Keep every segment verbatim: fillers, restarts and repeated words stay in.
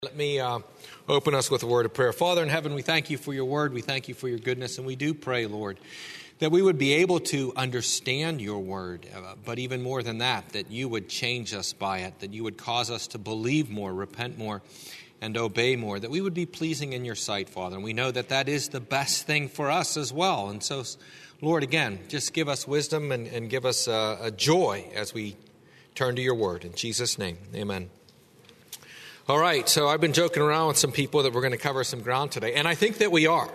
Let me uh, open us with a word of prayer. Father in heaven, we thank you for your word. We thank you for your goodness. And we do pray, Lord, that we would be able to understand your word. Uh, but even more than that, that you would change us by it, that you would cause us to believe more, repent more, and obey more, that we would be pleasing in your sight, Father. And we know that that is the best thing for us as well. And so, Lord, again, just give us wisdom and, and give us uh, a joy as we turn to your word. In Jesus' name, amen. All right, so I've been joking around with some people that we're going to cover some ground today, and I think that we are,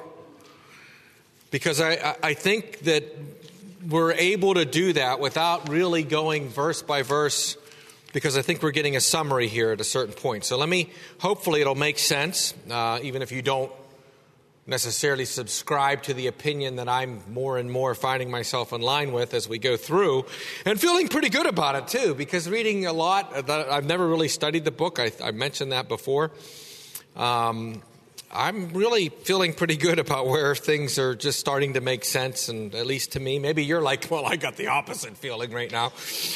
because I, I think that we're able to do that without really going verse by verse, because I think we're getting a summary here at a certain point. So let me, hopefully it'll make sense, uh, even if you don't necessarily subscribe to the opinion that I'm more and more finding myself in line with as we go through, and feeling pretty good about it too, because reading a lot, that I've never really studied the book. I, I mentioned that before. Um, I'm really feeling pretty good about where things are just starting to make sense, and at least to me. Maybe you're like, well, I got the opposite feeling right now.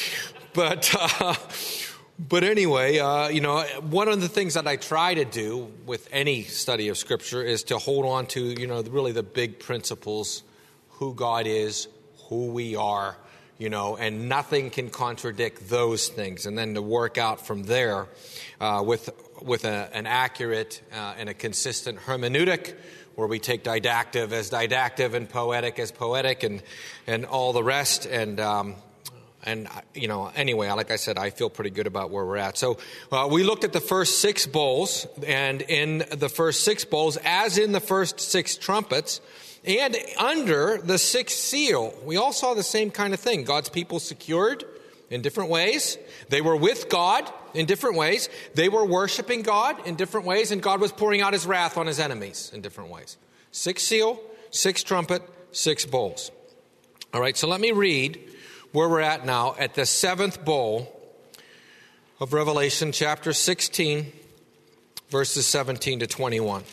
But uh, But anyway, uh, you know, one of the things that I try to do with any study of Scripture is to hold on to, you know, really the big principles, who God is, who we are, you know, and nothing can contradict those things. And then to work out from there uh, with with a, an accurate uh, and a consistent hermeneutic, where we take didactic as didactic and poetic as poetic and, and all the rest. And um And, you know, anyway, like I said, I feel pretty good about where we're at. So uh, we looked at the first six bowls, and in the first six bowls, as in the first six trumpets, and under the sixth seal, we all saw the same kind of thing. God's people secured in different ways. They were with God in different ways. They were worshiping God in different ways, and God was pouring out his wrath on his enemies in different ways. Six seal, six trumpet, six bowls. All right, so let me read where we're at now at the seventh bowl of Revelation chapter sixteen, verses seventeen to twenty-one.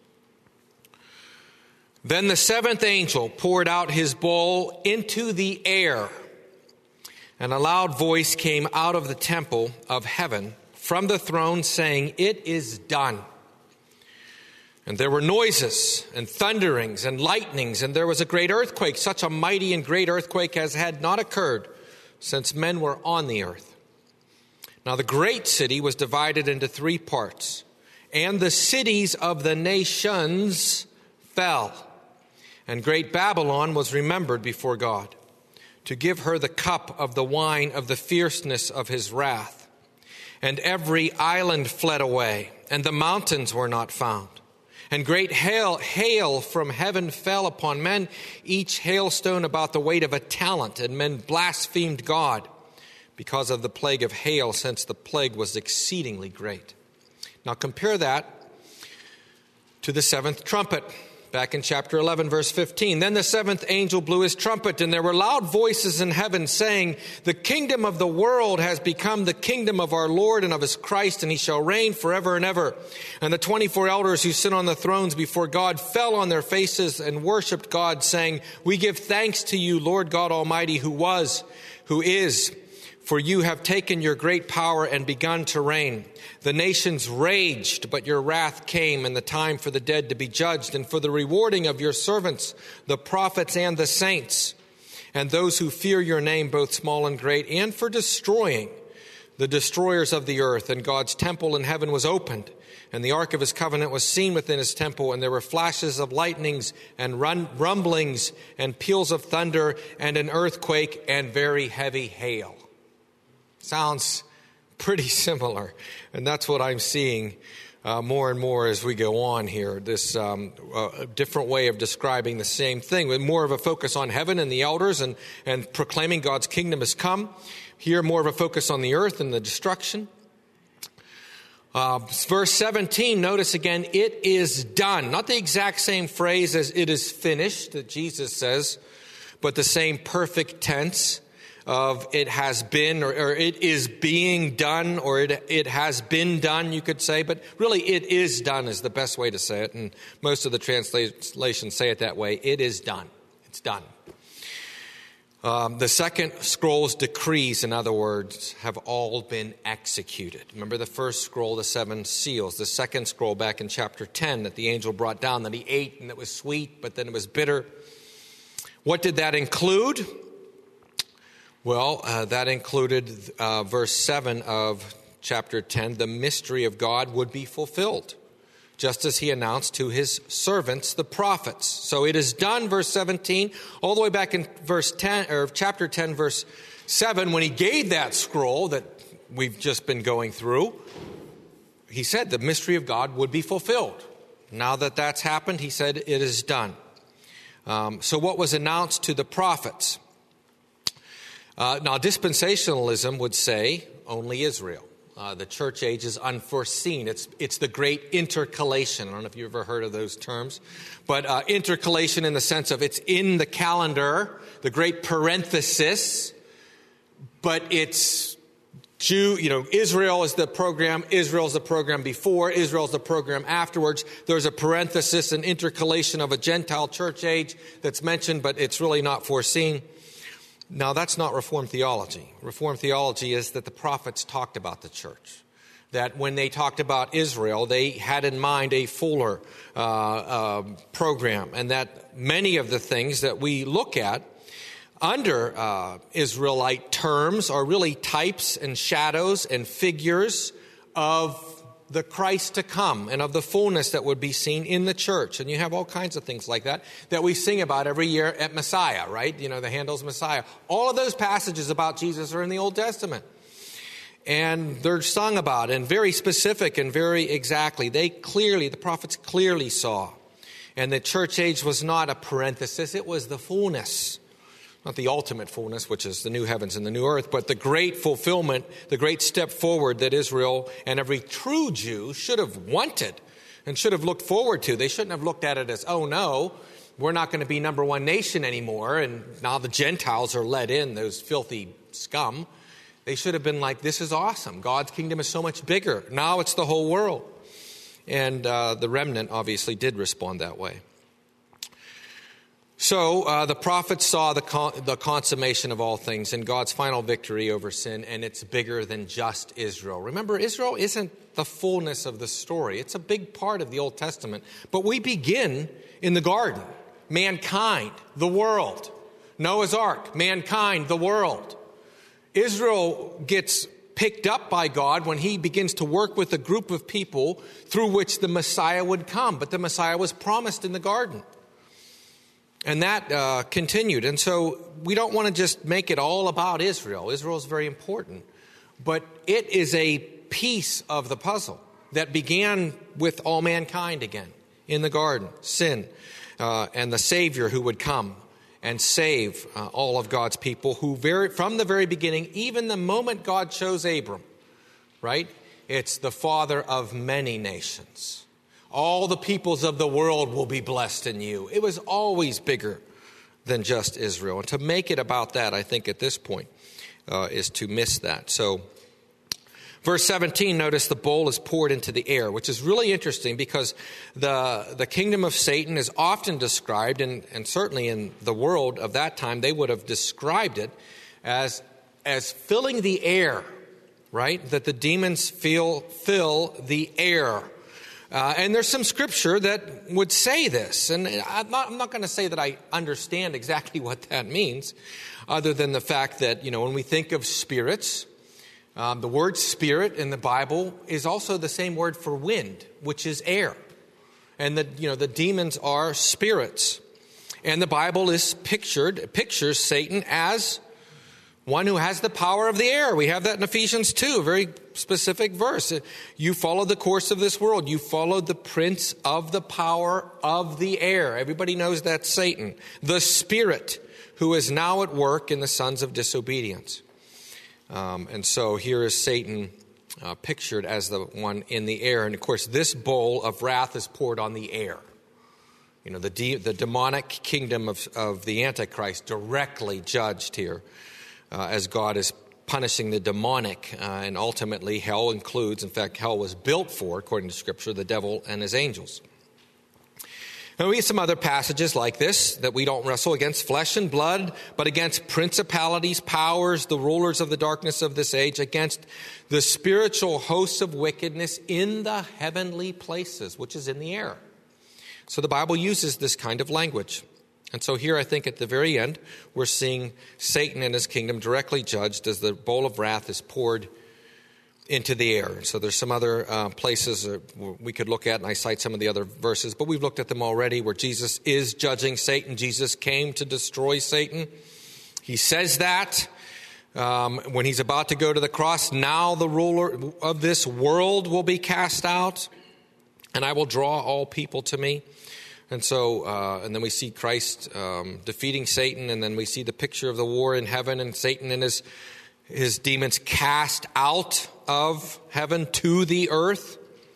Then the seventh angel poured out his bowl into the air, and a loud voice came out of the temple of heaven from the throne saying, "It is done." And there were noises and thunderings and lightnings, and there was a great earthquake, such a mighty and great earthquake as had not occurred since men were on the earth. Now the great city was divided into three parts, and the cities of the nations fell. And great Babylon was remembered before God, to give her the cup of the wine of the fierceness of his wrath. And every island fled away, and the mountains were not found. And great hail, hail from heaven fell upon men, each hailstone about the weight of a talent. And men blasphemed God because of the plague of hail, since the plague was exceedingly great. Now compare that to the seventh trumpet. Back in chapter eleven, verse fifteen. Then the seventh angel blew his trumpet, and there were loud voices in heaven saying, "The kingdom of the world has become the kingdom of our Lord and of his Christ, and he shall reign forever and ever." And the twenty-four elders who sit on the thrones before God fell on their faces and worshipped God, saying, "We give thanks to you, Lord God Almighty, who was, who is, for you have taken your great power and begun to reign. The nations raged, but your wrath came, and the time for the dead to be judged, and for the rewarding of your servants, the prophets and the saints, and those who fear your name, both small and great, and for destroying the destroyers of the earth. And God's temple in heaven was opened, and the ark of his covenant was seen within his temple, and there were flashes of lightnings and run, rumblings and peals of thunder and an earthquake and very heavy hail. Sounds pretty similar, and that's what I'm seeing uh, more and more as we go on here. This um, uh, different way of describing the same thing, with more of a focus on heaven and the elders and, and proclaiming God's kingdom has come. Here, more of a focus on the earth and the destruction. Uh, verse seventeen, notice again, "It is done." Not the exact same phrase as "it is finished" that Jesus says, but the same perfect tense of "it has been," or, or "it is being done," or it, it has been done, you could say. But really, "it is done" is the best way to say it. And most of the translations say it that way. It is done. It's done. Um, the second scroll's decrees, in other words, have all been executed. Remember the first scroll, the seven seals. The second scroll back in chapter ten that the angel brought down that he ate and it was sweet, but then it was bitter. What did that include? Well, uh, that included uh, verse seven of chapter ten. The mystery of God would be fulfilled, just as he announced to his servants, the prophets. So it is done, verse seventeen, all the way back in verse ten, or chapter ten, verse seven, when he gave that scroll that we've just been going through, he said the mystery of God would be fulfilled. Now that that's happened, he said it is done. Um, so what was announced to the prophets? Uh, now, dispensationalism would say only Israel. Uh, the church age is unforeseen. It's it's the great intercalation. I don't know if you've ever heard of those terms. But uh, intercalation in the sense of it's in the calendar, the great parenthesis, but it's Jew, you know, Israel is the program, Israel is the program before, Israel is the program afterwards. There's a parenthesis, an intercalation of a Gentile church age that's mentioned, but it's really not foreseen. Now, that's not Reformed theology. Reformed theology is that the prophets talked about the church. That when they talked about Israel, they had in mind a fuller uh, uh, program. And that many of the things that we look at under uh, Israelite terms are really types and shadows and figures of the Christ to come and of the fullness that would be seen in the church. And you have all kinds of things like that that we sing about every year at Messiah, right? You know, the Handel's Messiah. All of those passages about Jesus are in the Old Testament. And they're sung about and very specific and very exactly. They clearly, the prophets clearly saw. And the church age was not a parenthesis. It was the fullness. Not the ultimate fullness, which is the new heavens and the new earth, but the great fulfillment, the great step forward that Israel and every true Jew should have wanted and should have looked forward to. They shouldn't have looked at it as, oh no, we're not going to be number one nation anymore, and now the Gentiles are let in, those filthy scum. They should have been like, this is awesome. God's kingdom is so much bigger. Now it's the whole world. And uh, the remnant obviously did respond that way. So uh, the prophets saw the con- the consummation of all things and God's final victory over sin, and it's bigger than just Israel. Remember, Israel isn't the fullness of the story. It's a big part of the Old Testament. But we begin in the garden. Mankind, the world. Noah's Ark, mankind, the world. Israel gets picked up by God when he begins to work with a group of people through which the Messiah would come. But the Messiah was promised in the garden. And that uh, continued. And so we don't want to just make it all about Israel. Israel is very important. But it is a piece of the puzzle that began with all mankind again in the garden, sin, uh, and the Savior who would come and save uh, all of God's people who very from the very beginning, even the moment God chose Abram, right? It's the father of many nations. All the peoples of the world will be blessed in you. It was always bigger than just Israel. And to make it about that, I think at this point, uh, is to miss that. So, verse seventeen, notice the bowl is poured into the air, which is really interesting because the the kingdom of Satan is often described, and, and certainly in the world of that time, they would have described it as, as filling the air, right? That the demons feel, fill the air. Uh, and there's some scripture that would say this. And I'm not, I'm not going to say that I understand exactly what that means, other than the fact that, you know, when we think of spirits, um, the word spirit in the Bible is also the same word for wind, which is air. And the, you know, the demons are spirits. And the Bible is pictured, pictures Satan as one who has the power of the air. We have that in Ephesians two, a very specific verse. You followed the course of this world. You followed the prince of the power of the air. Everybody knows that's Satan, the spirit who is now at work in the sons of disobedience. Um, and so here is Satan uh, pictured as the one in the air. And of course, this bowl of wrath is poured on the air. You know, the de- the demonic kingdom of, of the Antichrist directly judged here. Uh, as God is punishing the demonic, uh, and ultimately hell includes, in fact, hell was built for, according to Scripture, the devil and his angels. And we have some other passages like this, that we don't wrestle against flesh and blood, but against principalities, powers, the rulers of the darkness of this age, against the spiritual hosts of wickedness in the heavenly places, which is in the air. So the Bible uses this kind of language. And so here I think at the very end, we're seeing Satan and his kingdom directly judged as the bowl of wrath is poured into the air. So there's some other uh, places we could look at, and I cite some of the other verses, but we've looked at them already, where Jesus is judging Satan. Jesus came to destroy Satan. He says that um, when he's about to go to the cross. Now the ruler of this world will be cast out, and I will draw all people to me. And so, uh, and then we see Christ um, defeating Satan, and then we see the picture of the war in heaven, and Satan and his his demons cast out of heaven to the earth.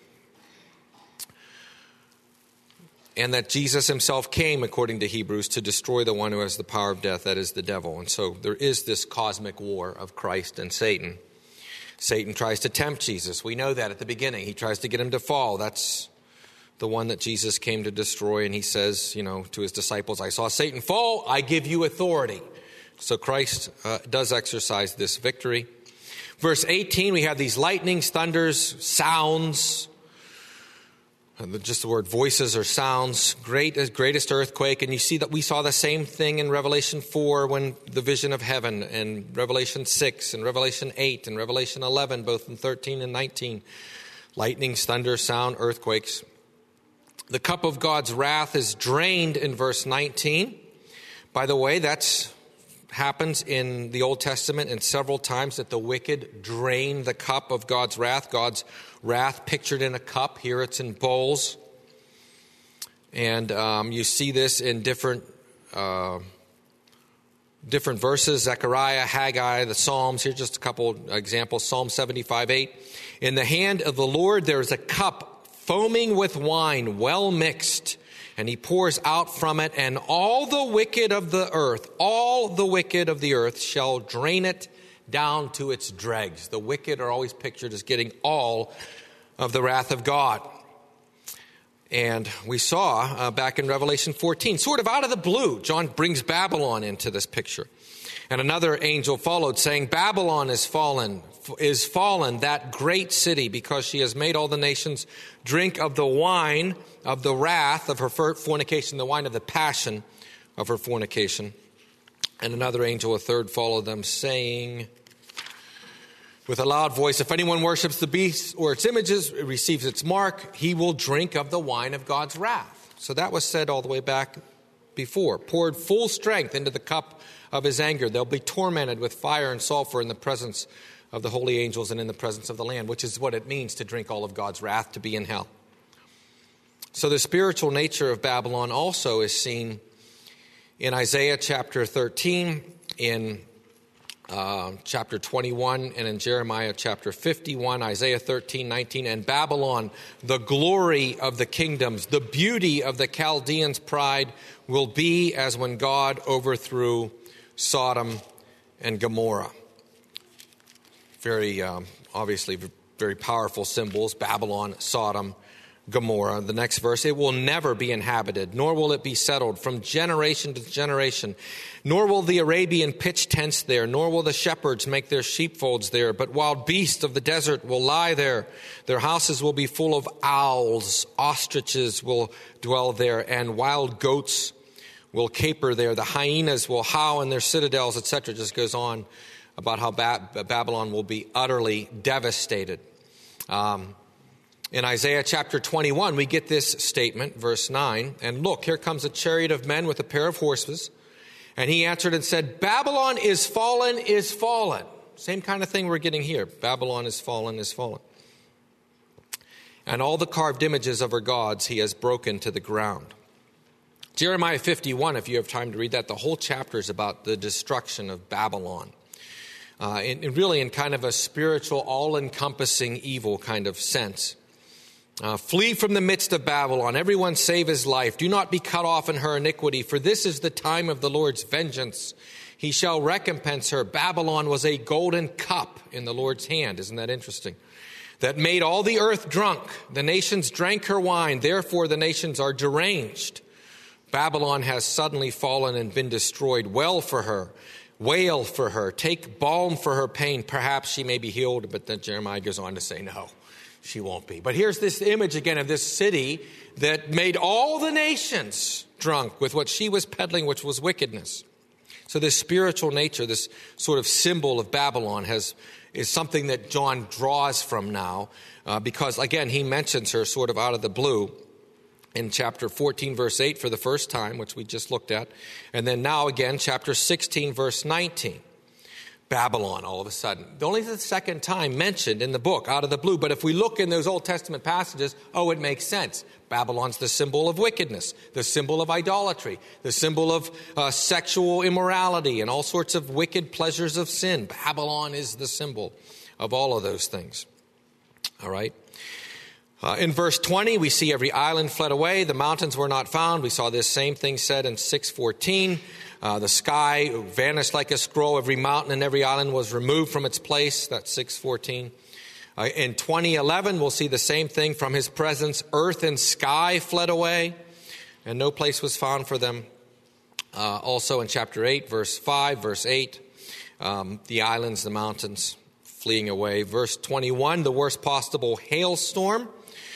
And that Jesus himself came, according to Hebrews, to destroy the one who has the power of death, that is the devil. And so there is this cosmic war of Christ and Satan. Satan tries to tempt Jesus. We know that at the beginning. He tries to get him to fall. That's the one that Jesus came to destroy. And he says, you know, to his disciples, I saw Satan fall, I give you authority. So Christ uh, does exercise this victory. Verse eighteen, we have these lightnings, thunders, sounds. Just the word voices or sounds. Great, greatest earthquake. And you see that we saw the same thing in Revelation four, when the vision of heaven, and Revelation six, and Revelation eight, and Revelation eleven, both in thirteen and nineteen. Lightnings, thunder, sound, earthquakes. The cup of God's wrath is drained in verse nineteen. By the way, that's happens in the Old Testament, and several times that the wicked drain the cup of God's wrath. God's wrath pictured in a cup. Here it's in bowls. And um, you see this in different uh, different verses. Zechariah, Haggai, the Psalms. Here's just a couple examples. Psalm seventy-five eight. In the hand of the Lord there is a cup foaming with wine, well mixed. And he pours out from it, and all the wicked of the earth, all the wicked of the earth shall drain it down to its dregs. The wicked are always pictured as getting all of the wrath of God. And we saw uh, back in Revelation fourteen, sort of out of the blue, John brings Babylon into this picture. And another angel followed, saying, Babylon is fallen, is fallen, that great city, because she has made all the nations drink of the wine of the wrath of her fornication, the wine of the passion of her fornication. And another angel, a third, followed them, saying with a loud voice, if anyone worships the beast or its images, receives its mark, he will drink of the wine of God's wrath. So that was said all the way back before. Poured full strength into the cup of his anger. They'll be tormented with fire and sulfur in the presence of the holy angels and in the presence of the Lamb, which is what it means to drink all of God's wrath, to be in hell. So the spiritual nature of Babylon also is seen in Isaiah chapter thirteen, in uh, chapter twenty-one, and in Jeremiah chapter fifty-one, Isaiah thirteen, nineteen, and Babylon, the glory of the kingdoms, the beauty of the Chaldeans' pride, will be as when God overthrew Sodom and Gomorrah. Very, um, obviously, very powerful symbols, Babylon, Sodom, Gomorrah. The next verse, it will never be inhabited, nor will it be settled from generation to generation. Nor will the Arabian pitch tents there, nor will the shepherds make their sheepfolds there. But wild beasts of the desert will lie there. Their houses will be full of owls. Ostriches will dwell there, and wild goats will caper there. The hyenas will howl in their citadels, et cetera. It just goes on about how ba- Babylon will be utterly devastated. Um, in Isaiah chapter twenty-one, we get this statement, verse nine. And look, here comes a chariot of men with a pair of horses. And he answered and said, Babylon is fallen, is fallen. Same kind of thing we're getting here. Babylon is fallen, is fallen. And all the carved images of her gods he has broken to the ground. Jeremiah fifty-one, if you have time to read that, the whole chapter is about the destruction of Babylon. Uh, and, and really in kind of a spiritual, all-encompassing evil kind of sense. Uh, Flee from the midst of Babylon, everyone save his life. Do not be cut off in her iniquity, for this is the time of the Lord's vengeance. He shall recompense her. Babylon was a golden cup in the Lord's hand. Isn't that interesting? That made all the earth drunk. The nations drank her wine. Therefore the nations are deranged. Babylon has suddenly fallen and been destroyed. Wail for her. Wail for her. Take balm for her pain. Perhaps she may be healed. But then Jeremiah goes on to say, no, she won't be. But here's this image again of this city that made all the nations drunk with what she was peddling, which was wickedness. So this spiritual nature, this sort of symbol of Babylon has is something that John draws from now uh, because, again, he mentions her sort of out of the blue in chapter fourteen, verse eight for the first time, which we just looked at. And then now again, chapter sixteen, verse nineteen. Babylon, all of a sudden. Only the second time mentioned in the book, out of the blue. But if we look in those Old Testament passages, oh, it makes sense. Babylon's the symbol of wickedness, the symbol of idolatry, the symbol of uh, sexual immorality and all sorts of wicked pleasures of sin. Babylon is the symbol of all of those things. All right. Uh, in verse twenty, we see every island fled away. The mountains were not found. We saw this same thing said in six fourteen. Uh, the sky vanished like a scroll. Every mountain and every island was removed from its place. That's six fourteen. Uh, in twenty eleven, we'll see the same thing. From his presence, earth and sky fled away, and no place was found for them. Uh, also in chapter eight, verse five, verse eight, um, the islands, the mountains fleeing away. Verse twenty-one, the worst possible hailstorm.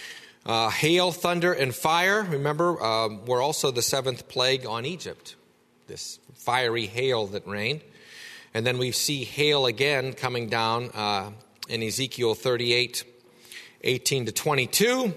Uh, hail, thunder, and fire, remember, uh, were also the seventh plague on Egypt. This fiery hail that rained. And then we see hail again coming down uh, in Ezekiel thirty-eight, eighteen to twenty-two.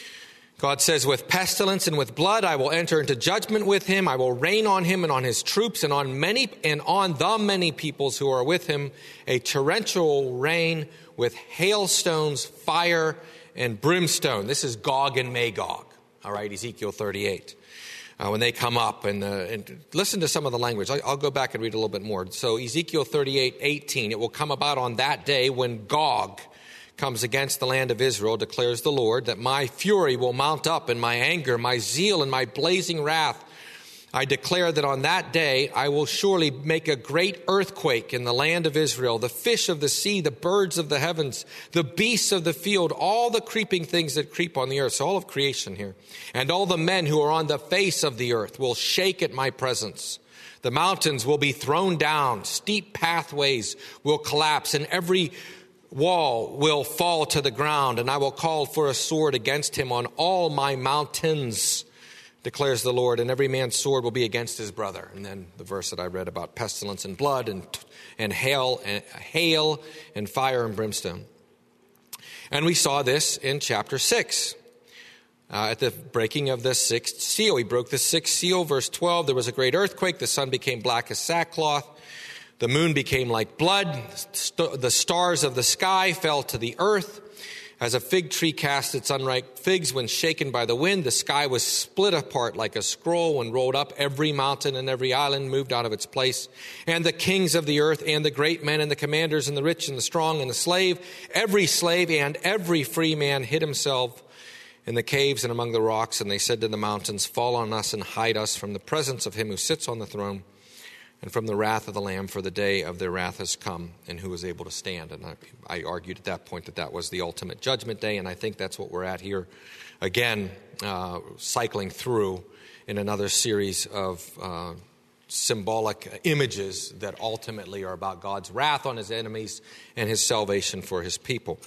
God says, with pestilence and with blood I will enter into judgment with him. I will rain on him and on his troops and on many and on the many peoples who are with him, a torrential rain with hailstones, fire, and brimstone. This is Gog and Magog, all right, Ezekiel thirty-eight. Uh, when they come up, and, uh, and listen to some of the language. I, I'll go back and read a little bit more. So Ezekiel thirty-eight, eighteen, it will come about on that day when Gog comes against the land of Israel, declares the Lord, that my fury will mount up and my anger, my zeal and my blazing wrath. I declare that on that day I will surely make a great earthquake in the land of Israel. The fish of the sea, the birds of the heavens, the beasts of the field, all the creeping things that creep on the earth, so all of creation here, and all the men who are on the face of the earth will shake at my presence. The mountains will be thrown down, steep pathways will collapse, and every wall will fall to the ground, and I will call for a sword against him on all my mountains, declares the Lord, and every man's sword will be against his brother. And then the verse that I read about pestilence and blood and and hail and hail and fire and brimstone. And we saw this in chapter six. Uh, at the breaking of the sixth seal. He broke the sixth seal, verse twelve. There was a great earthquake. The sun became black as sackcloth. The moon became like blood. St- the stars of the sky fell to the earth. As a fig tree casts its unripe figs when shaken by the wind, the sky was split apart like a scroll and rolled up. Every mountain and every island moved out of its place. And the kings of the earth and the great men and the commanders and the rich and the strong and the slave, every slave and every free man hid himself in the caves and among the rocks. And they said to the mountains, fall on us and hide us from the presence of him who sits on the throne and from the wrath of the Lamb, for the day of their wrath has come, and who is able to stand. And I, I argued at that point that that was the ultimate judgment day, and I think that's what we're at here again, uh, cycling through in another series of uh, symbolic images that ultimately are about God's wrath on his enemies and his salvation for his people.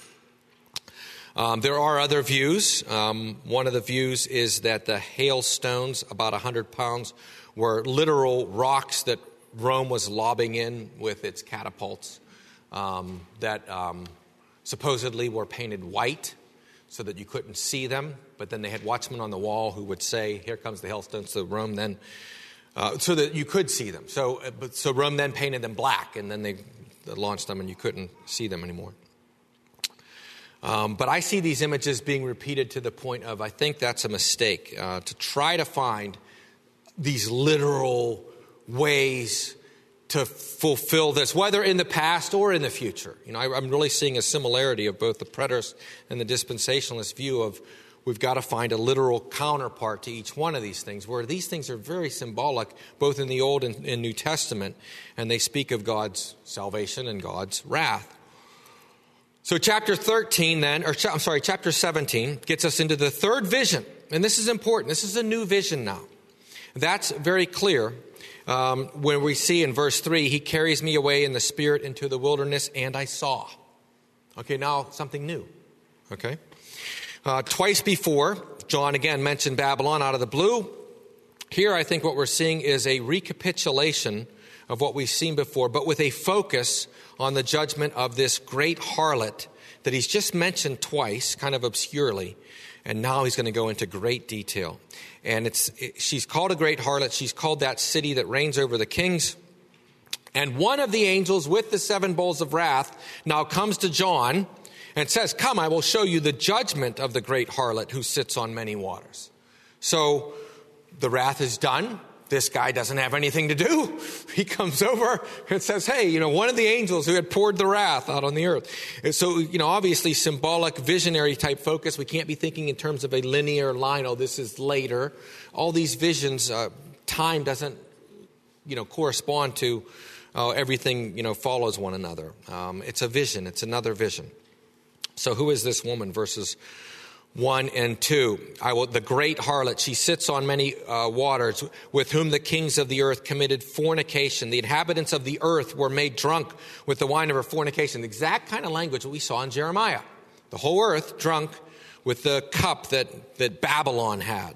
Um, there are other views. Um, one of the views is that the hailstones, about one hundred pounds, were literal rocks that Rome was lobbing in with its catapults um, that um, supposedly were painted white so that you couldn't see them. But then they had watchmen on the wall who would say, here comes the hailstones. So Rome then, uh, so that you could see them. So, but, so Rome then painted them black, and then they, they launched them and you couldn't see them anymore. Um, but I see these images being repeated to the point of, I think that's a mistake, uh, to try to find these literal ways to fulfill this, whether in the past or in the future. You know, I, I'm really seeing a similarity of both the preterist and the dispensationalist view of we've got to find a literal counterpart to each one of these things, where these things are very symbolic, both in the Old and, and New Testament, and they speak of God's salvation and God's wrath. So chapter thirteen then, or I'm sorry, chapter seventeen gets us into the third vision. And this is important. This is a new vision now. That's very clear um, when we see in verse three, he carries me away in the spirit into the wilderness, and I saw. Okay, now something new. Okay. Uh, twice before, John again mentioned Babylon out of the blue. Here, I think what we're seeing is a recapitulation of what we've seen before, but with a focus on the judgment of this great harlot that he's just mentioned twice, kind of obscurely, and now he's going to go into great detail. And it's it, she's called a great harlot. She's called that city that reigns over the kings. And one of the angels with the seven bowls of wrath now comes to John and says, "Come, I will show you the judgment of the great harlot who sits on many waters." So the wrath is done. This guy doesn't have anything to do. He comes over and says, hey, you know, one of the angels who had poured the wrath out on the earth. And so, you know, obviously symbolic, visionary type focus. We can't be thinking in terms of a linear line. Oh, this is later. All these visions, uh, time doesn't, you know, correspond to uh, everything, you know, follows one another. Um, it's a vision. It's another vision. So who is this woman? Verses one and two. I will, the great harlot, she sits on many uh, waters, with whom the kings of the earth committed fornication. The inhabitants of the earth were made drunk with the wine of her fornication. The exact kind of language that we saw in Jeremiah. The whole earth drunk with the cup that, that Babylon had.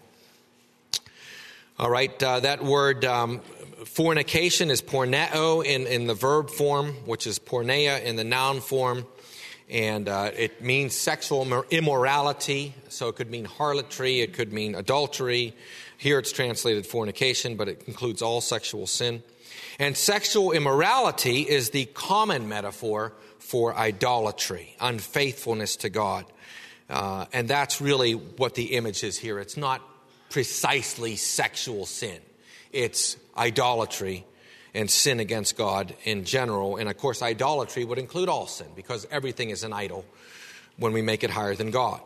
All right, uh, that word um, fornication is porneo in, in the verb form, which is porneia in the noun form. And uh, it means sexual immorality, so it could mean harlotry, it could mean adultery. Here it's translated fornication, but it includes all sexual sin. And sexual immorality is the common metaphor for idolatry, unfaithfulness to God. Uh, and that's really what the image is here. It's not precisely sexual sin. It's idolatry and sin against God in general. And of course, idolatry would include all sin, because everything is an idol when we make it higher than God.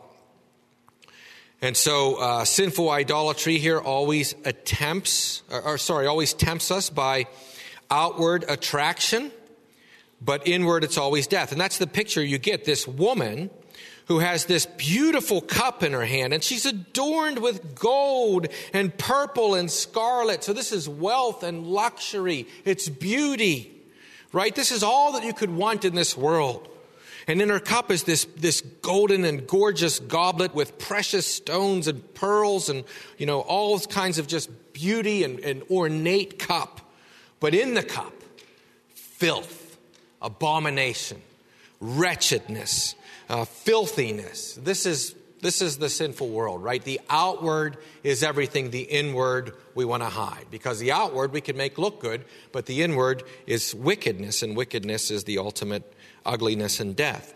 And so uh, sinful idolatry here always attempts, or, or sorry, always tempts us by outward attraction, but inward it's always death. And that's the picture you get. This woman who has this beautiful cup in her hand, and she's adorned with gold and purple and scarlet. So this is wealth and luxury. It's beauty, right? This is all that you could want in this world. And in her cup is this, this golden and gorgeous goblet with precious stones and pearls and, you know, all kinds of just beauty and, and ornate cup. But in the cup, filth, abomination, wretchedness, Uh, filthiness. This is this is the sinful world, right? The outward is everything. The inward we want to hide, because the outward we can make look good, but the inward is wickedness, and wickedness is the ultimate ugliness and death.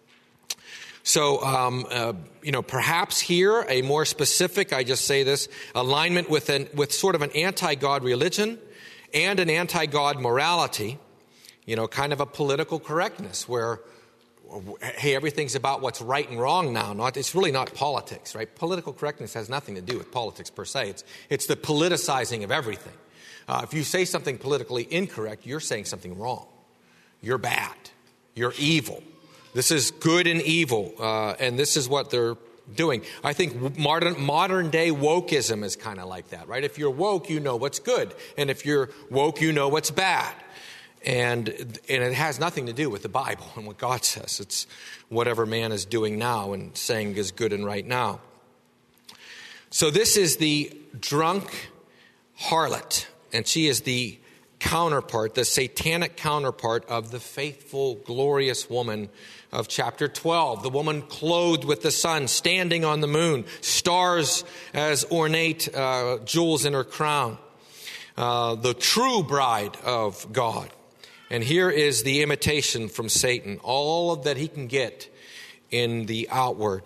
So, um, uh, you know, perhaps here a more specific, I just say this, alignment with an with sort of an anti-God religion and an anti-God morality. You know, kind of a political correctness where, hey, everything's about what's right and wrong now. Not, it's really not politics, right? Political correctness has nothing to do with politics per se. It's, it's the politicizing of everything. Uh, if you say something politically incorrect, you're saying something wrong. You're bad. You're evil. This is good and evil, uh, and this is what they're doing. I think modern modern day wokeism is kind of like that, right? If you're woke, you know what's good, and if you're woke, you know what's bad. And and it has nothing to do with the Bible and what God says. It's whatever man is doing now and saying is good and right now. So this is the drunk harlot, and she is the counterpart, the satanic counterpart of the faithful, glorious woman of chapter twelve. The woman clothed with the sun, standing on the moon, stars as ornate uh, jewels in her crown. Uh, the true bride of God. And here is the imitation from Satan, all that he can get in the outward.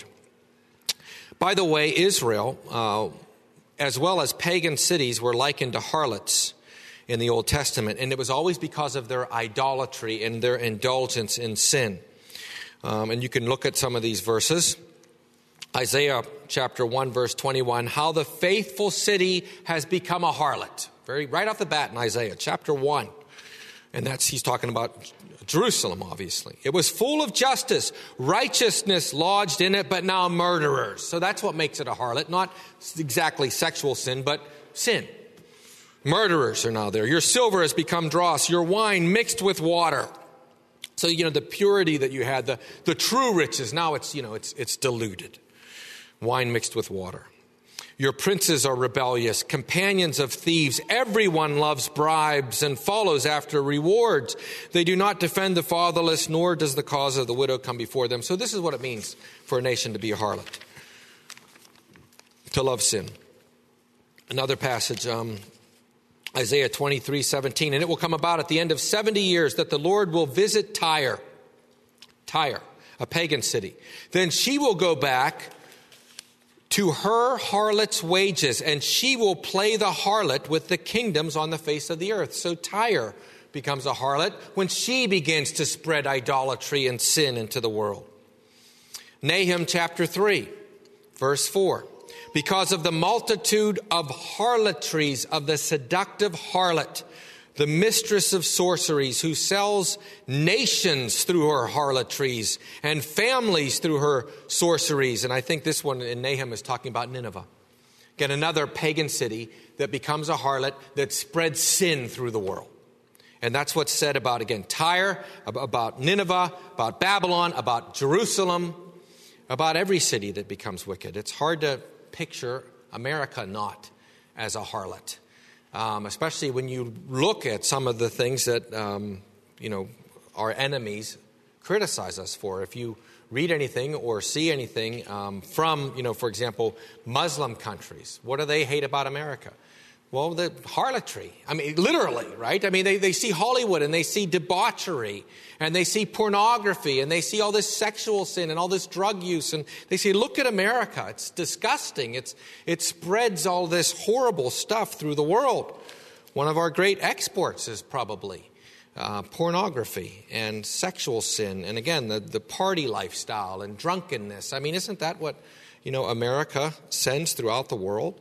By the way, Israel, uh, as well as pagan cities, were likened to harlots in the Old Testament. And it was always because of their idolatry and their indulgence in sin. Um, and you can look at some of these verses. Isaiah chapter one, verse twenty-one, how the faithful city has become a harlot. Very right off the bat in Isaiah chapter one. And that's, he's talking about Jerusalem, obviously. It was full of justice, righteousness lodged in it, but now murderers. So that's what makes it a harlot. Not exactly sexual sin, but sin. Murderers are now there. Your silver has become dross, your wine mixed with water. So, you know, the purity that you had, the, the true riches, now it's, you know, it's it's diluted. Wine mixed with water. Your princes are rebellious, companions of thieves. Everyone loves bribes and follows after rewards. They do not defend the fatherless, nor does the cause of the widow come before them. So this is what it means for a nation to be a harlot, to love sin. Another passage, um, Isaiah twenty-three seventeen, and it will come about at the end of seventy years that the Lord will visit Tyre, Tyre, a pagan city. Then she will go back to her harlot's wages, and she will play the harlot with the kingdoms on the face of the earth. So Tyre becomes a harlot when she begins to spread idolatry and sin into the world. Nahum chapter three, verse four. Because of the multitude of harlotries of the seductive harlot, the mistress of sorceries, who sells nations through her harlotries and families through her sorceries. And I think this one in Nahum is talking about Nineveh. Again, another pagan city that becomes a harlot that spreads sin through the world. And that's what's said about, again, Tyre, about Nineveh, about Babylon, about Jerusalem, about every city that becomes wicked. It's hard to picture America not as a harlot. Um, especially when you look at some of the things that, um, you know, our enemies criticize us for. If you read anything or see anything um, from, you know, for example, Muslim countries, what do they hate about America? Well, the harlotry. I mean, literally, right? I mean, they, they see Hollywood and they see debauchery and they see pornography and they see all this sexual sin and all this drug use. And they say, look at America. It's disgusting. It's, it spreads all this horrible stuff through the world. One of our great exports is probably uh, pornography and sexual sin. And again, the, the party lifestyle and drunkenness. I mean, isn't that what, you know, America sends throughout the world?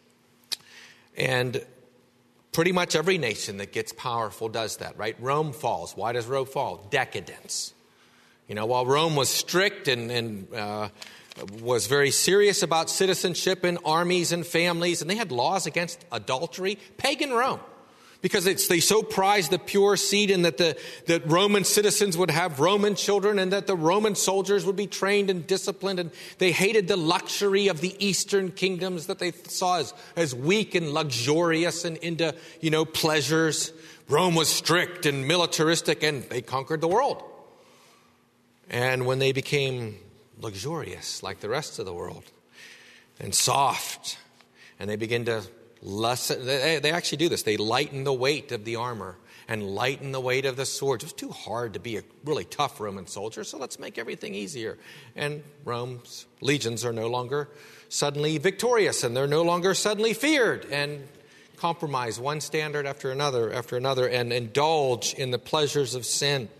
And pretty much every nation that gets powerful does that, right? Rome falls. Why does Rome fall? Decadence. You know, while Rome was strict and, and uh, was very serious about citizenship and armies and families, and they had laws against adultery, pagan Rome. Because it's, they so prized the pure seed and that the that Roman citizens would have Roman children and that the Roman soldiers would be trained and disciplined. And they hated the luxury of the Eastern kingdoms that they saw as, as weak and luxurious and into, you know, pleasures. Rome was strict and militaristic and they conquered the world. And when they became luxurious like the rest of the world and soft, and they begin to Lessen, they, they actually do this. They lighten the weight of the armor and lighten the weight of the sword. It was too hard to be a really tough Roman soldier, so let's make everything easier. And Rome's legions are no longer suddenly victorious, and they're no longer suddenly feared, and compromise one standard after another after another, and indulge in the pleasures of sin.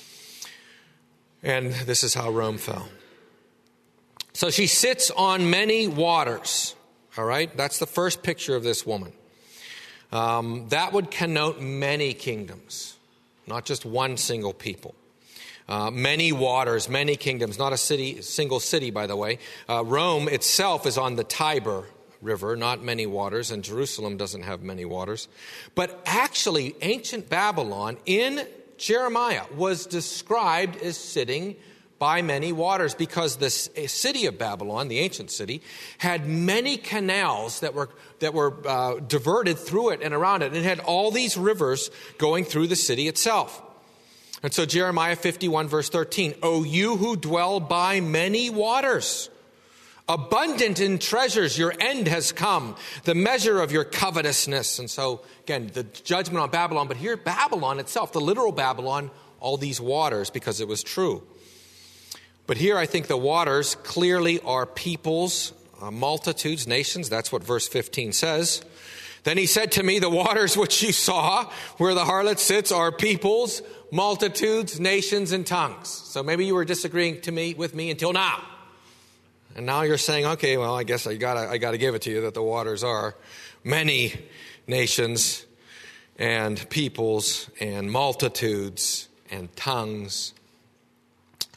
And this is how Rome fell. So she sits on many waters. All right, that's the first picture of this woman. Um, that would connote many kingdoms, not just one single people. Uh, many waters, many kingdoms, not a city, single city, by the way. Uh, Rome itself is on the Tiber River, not many waters, and Jerusalem doesn't have many waters. But actually, ancient Babylon in Jeremiah was described as sitting by many waters, because the city of Babylon, the ancient city, had many canals that were that were uh, diverted through it and around it. It had all these rivers going through the city itself. And so Jeremiah fifty-one verse thirteen, O you who dwell by many waters, abundant in treasures, your end has come, the measure of your covetousness. And so, again, the judgment on Babylon, but here Babylon itself, the literal Babylon, all these waters, because it was true. But here I think the waters clearly are peoples, uh, multitudes, nations. That's what verse fifteen says. Then he said to me, the waters which you saw where the harlot sits are peoples, multitudes, nations, and tongues. So maybe you were disagreeing to me with me until now. And now you're saying, okay, well, I guess I gotta, I gotta give it to you that the waters are many nations and peoples and multitudes and tongues.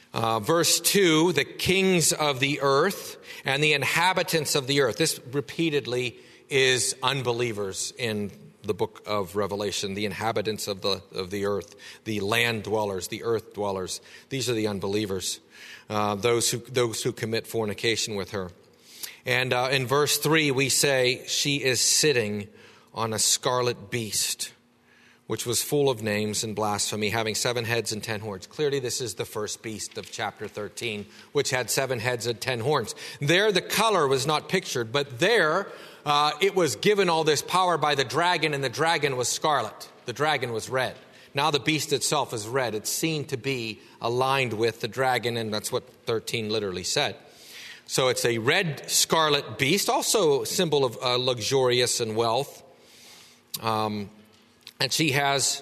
Uh, verse two, the kings of the earth and the inhabitants of the earth. This repeatedly is unbelievers in the book of Revelation, the inhabitants of the of the earth, the land dwellers, the earth dwellers. These are the unbelievers, uh, those who those who commit fornication with her. And uh, in verse three, we say she is sitting on a scarlet beast, which was full of names and blasphemy, having seven heads and ten horns. Clearly, this is the first beast of chapter thirteen, which had seven heads and ten horns. There, the color was not pictured, but there, uh, it was given all this power by the dragon, and the dragon was scarlet. The dragon was red. Now the beast itself is red. It's seen to be aligned with the dragon, and that's what thirteen literally said. So it's a red scarlet beast, also a symbol of uh, luxurious and wealth. Um... And she has,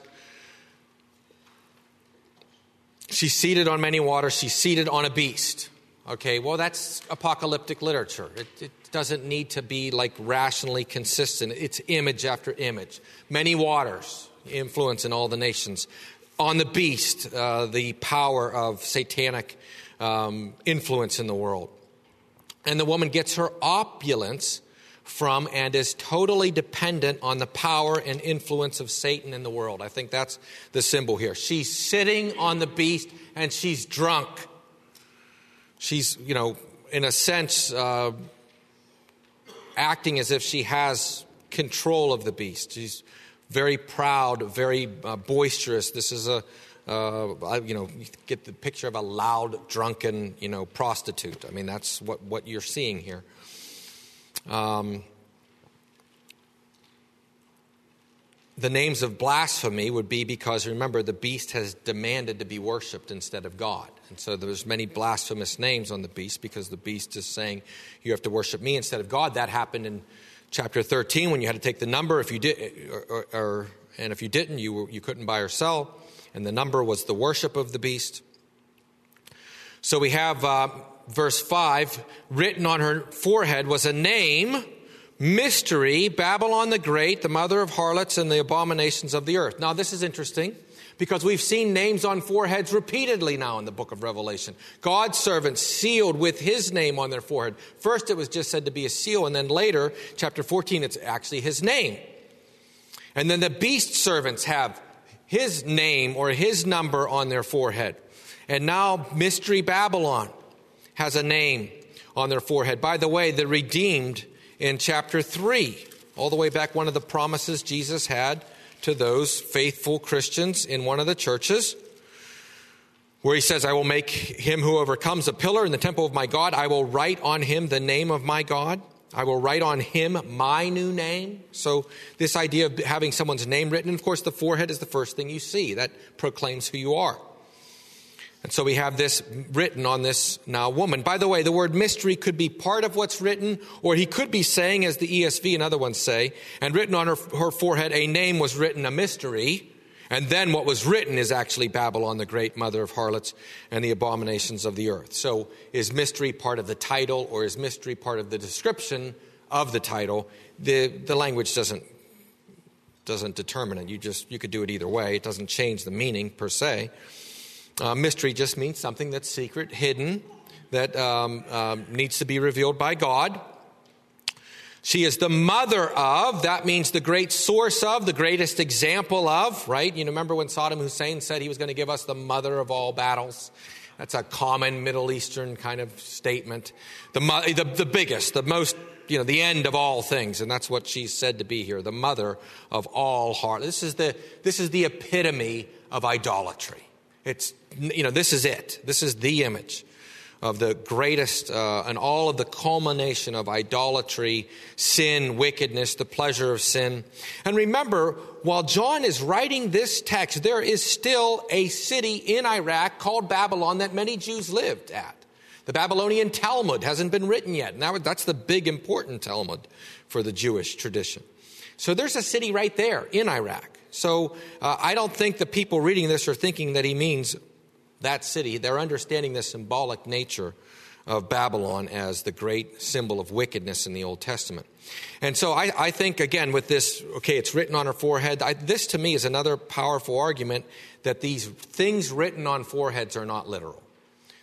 she's seated on many waters. She's seated on a beast. Okay, well, that's apocalyptic literature. It, it doesn't need to be like rationally consistent. It's image after image. Many waters, influence in all the nations. On the beast, uh, the power of satanic um, influence in the world. And the woman gets her opulence from and is totally dependent on the power and influence of Satan in the world. I think that's the symbol here. She's sitting on the beast and she's drunk. She's, you know, in a sense, uh, acting as if she has control of the beast. She's very proud, very uh, boisterous. This is a, uh, you know, you get the picture of a loud, drunken, you know, prostitute. I mean, that's what, what you're seeing here. Um, the names of blasphemy would be because, remember, the beast has demanded to be worshipped instead of God. And so there's many blasphemous names on the beast because the beast is saying, you have to worship me instead of God. That happened in chapter thirteen when you had to take the number. If you did, or, or, or and if you didn't, you were, you couldn't buy or sell. And the number was the worship of the beast. So we have... Uh, Verse five, written on her forehead was a name, mystery, Babylon the Great, the mother of harlots and the abominations of the earth. Now, this is interesting because we've seen names on foreheads repeatedly now in the book of Revelation. God's servants sealed with his name on their forehead. First, it was just said to be a seal, and then later, chapter fourteen, it's actually his name. And then the beast servants have his name or his number on their forehead. And now, mystery Babylon has a name on their forehead. By the way, the redeemed in chapter three, all the way back, one of the promises Jesus had to those faithful Christians in one of the churches, where he says, I will make him who overcomes a pillar in the temple of my God. I will write on him the name of my God. I will write on him my new name. So this idea of having someone's name written, of course, the forehead is the first thing you see. That proclaims who you are. And so we have this written on this now woman. By the way, the word mystery could be part of what's written, or he could be saying, as the E S V and other ones say, and written on her, her forehead, a name was written, a mystery. And then what was written is actually Babylon, the great mother of harlots and the abominations of the earth. So is mystery part of the title, or is mystery part of the description of the title? The, the language doesn't, doesn't determine it. You just, you could do it either way. It doesn't change the meaning per se. Uh, mystery just means something that's secret, hidden, that um, um, needs to be revealed by God. She is the mother of, that means the great source of, the greatest example of, right? You remember when Saddam Hussein said he was going to give us the mother of all battles? That's a common Middle Eastern kind of statement. The, the, the biggest, the most, you know, the end of all things. And that's what she's said to be here, the mother of all heart. This is the, this is the epitome of idolatry. It's, you know, this is it. This is the image of the greatest uh, and all of the culmination of idolatry, sin, wickedness, the pleasure of sin. And remember, while John is writing this text, there is still a city in Iraq called Babylon that many Jews lived at. The Babylonian Talmud hasn't been written yet. And that, that's the big important Talmud for the Jewish tradition. So there's a city right there in Iraq. So uh, I don't think the people reading this are thinking that he means that city. They're understanding the symbolic nature of Babylon as the great symbol of wickedness in the Old Testament. And so I, I think, again, with this, okay, it's written on her forehead. I, this, to me, is another powerful argument that these things written on foreheads are not literal.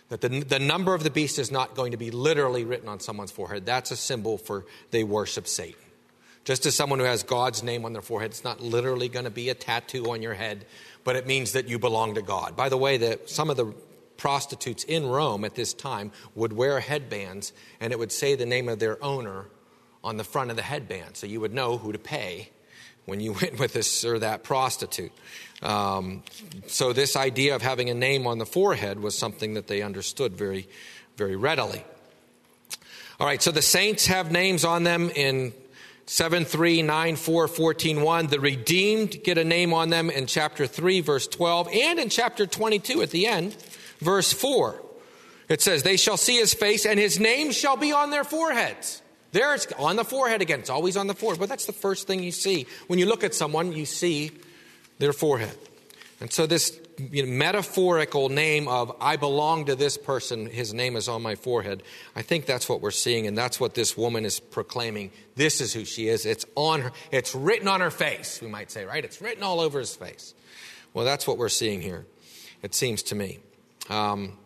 That the, the number of the beast is not going to be literally written on someone's forehead. That's a symbol for they worship Satan. Just as someone who has God's name on their forehead, it's not literally going to be a tattoo on your head, but it means that you belong to God. By the way, that some of the prostitutes in Rome at this time would wear headbands, and it would say the name of their owner on the front of the headband, so you would know who to pay when you went with this or that prostitute. Um, so this idea of having a name on the forehead was something that they understood very, very readily. All right, so the saints have names on them in seven three, nine four, fourteen one. The redeemed get a name on them in chapter three, verse twelve, and in chapter twenty-two at the end, verse four. It says, they shall see his face, and his name shall be on their foreheads. There it's on the forehead again. It's always on the forehead. But that's the first thing you see. When you look at someone, you see their forehead. And so this you know, metaphorical name of, I belong to this person, his name is on my forehead. I think that's what we're seeing, and that's what this woman is proclaiming. This is who she is. It's on her. It's written on her face, we might say, right? It's written all over his face. Well, that's what we're seeing here, it seems to me. Um,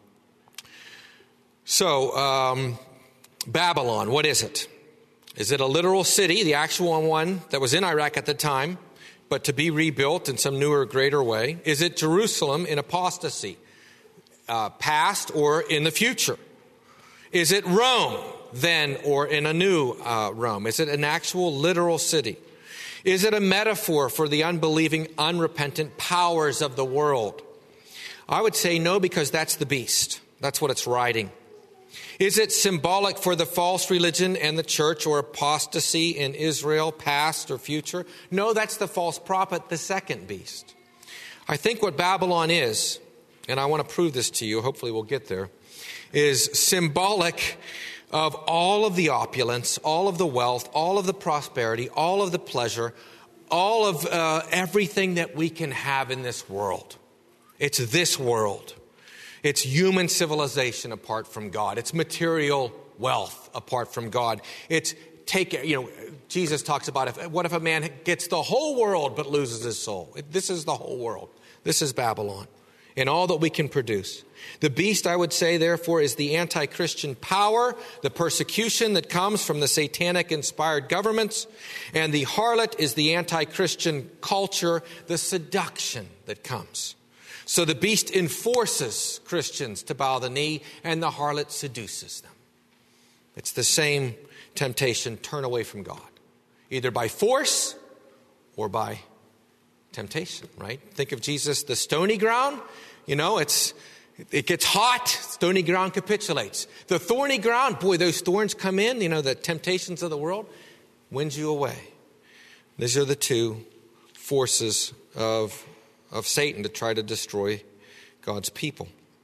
so, um, Babylon, what is it? Is it a literal city, the actual one that was in Iraq at the time, but to be rebuilt in some newer, greater way? Is it Jerusalem in apostasy, uh, past or in the future? Is it Rome then or in a new uh, Rome? Is it an actual literal city? Is it a metaphor for the unbelieving, unrepentant powers of the world? I would say no, because that's the beast. That's what it's riding. Is it symbolic for the false religion and the church or apostasy in Israel, past or future? No, that's the false prophet, the second beast. I think what Babylon is, and I want to prove this to you, hopefully we'll get there, is symbolic of all of the opulence, all of the wealth, all of the prosperity, all of the pleasure, all of uh, everything that we can have in this world. It's this world. It's human civilization apart from God. It's material wealth apart from God. It's take, you know, Jesus talks about if, what if a man gets the whole world but loses his soul? This is the whole world. This is Babylon and all that we can produce. The beast, I would say, therefore, is the anti-Christian power, the persecution that comes from the satanic-inspired governments, and the harlot is the anti-Christian culture, the seduction that comes. So the beast enforces Christians to bow the knee, and the harlot seduces them. It's the same temptation, turn away from God, either by force or by temptation, right? Think of Jesus, the stony ground. You know, it's it gets hot, stony ground capitulates. The thorny ground, boy, those thorns come in, you know, the temptations of the world, wins you away. These are the two forces of of Satan to try to destroy God's people.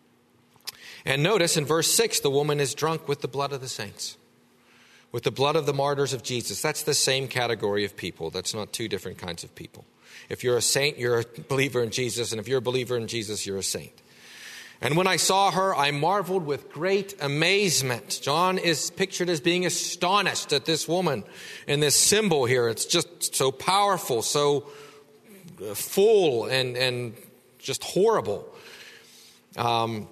And notice in verse six, the woman is drunk with the blood of the saints, with the blood of the martyrs of Jesus. That's the same category of people. That's not two different kinds of people. If you're a saint, you're a believer in Jesus. And if you're a believer in Jesus, you're a saint. And when I saw her, I marveled with great amazement. John is pictured as being astonished at this woman and this symbol here. It's just so powerful, so full and, and just horrible. Um,